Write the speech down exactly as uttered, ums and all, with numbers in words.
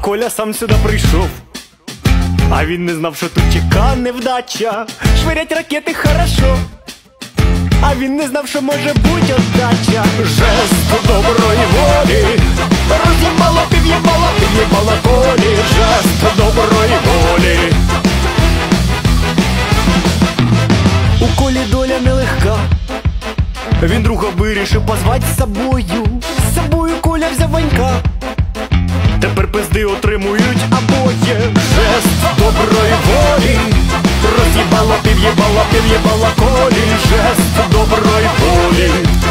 Коля сам сюди прийшов, а він не знав, що тут чека невдача. Швирять ракети хорошо, а він не знав, що може бути отдача. Жест доброї волі роз'їбало, пів'єбало, пів'єбало Колі. Жест доброї волі. У Колі доля нелегка, він друга вирішив позвать з собою. З собою Коля взяв Ванька, тепер пизди отримують обоє. Жест доброї волі роз'їбало, пів'єбало, пів'єбало Колі. Жест доброї волі.